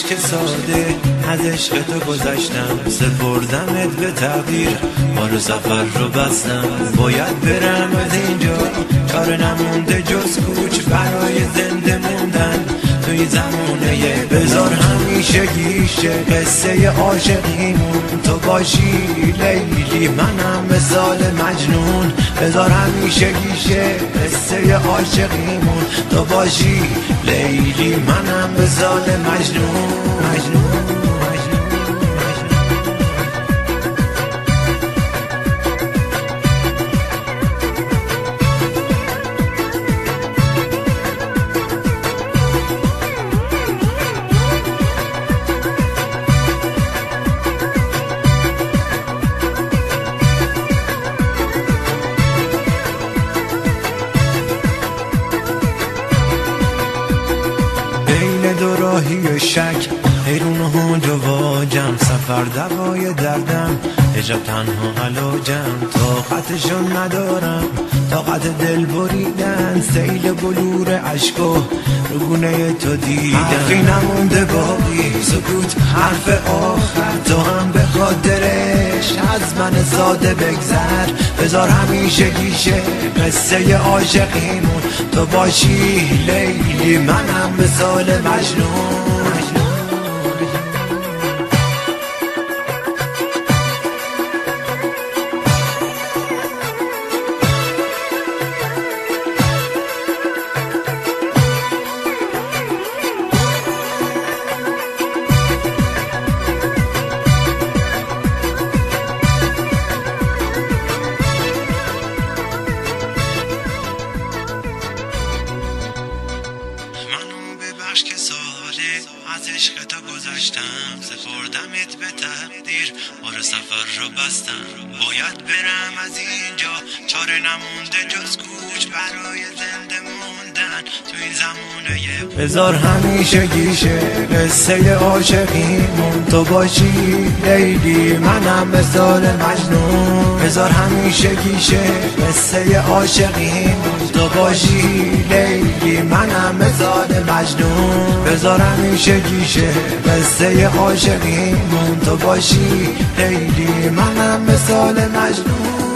اشک ساده از عشق تو گذشتم، سپردمت به تقدیر، مال سفر رو بستم. باید برم از اینجا، چاره نمونده جز کوچ برای زنده موندن توی زمونه. بذار همیشه گیشه قصه عاشقیمون تو باشی لیلی، منم مثال مجنون. بذار همیشه گیشه قصه عاشقیمون تو باشی لیلی، منم مثال مجنون. دو راهی شک حیرون و هنج و واجم، سفر دوای دردم عجب تنها علاجم. طاقتشو ندارم طاقت دل بریدن، سیل بلور عشق و رگونه تو دیدم. حرفی نمونده باقی سکوت حرف آخر، تو هم به خاطرش از من ساده بگذر. بذار همیشه گیشه قصه عاشقیمون تو باشی لیلی، منم مثال مجنون. که ساله از عشق تو گذشتم، سپردمت به تقدیر، بار سفر رو بستم. باید برم از اینجا، چاره نمونده جز کوچ برای زنده موندن تو این زمونه. بذار همیشه گیشه قصه عاشقیمون تو باشی لیلی، منم مثال مجنون. بذار همیشه گیشه قصه عاشقیمون تو باشی لیلی، منم مثال مجنون. بذار همیشه گیشه قصه عاشقیمون تو باشی لیلی، منم مثال مجنون.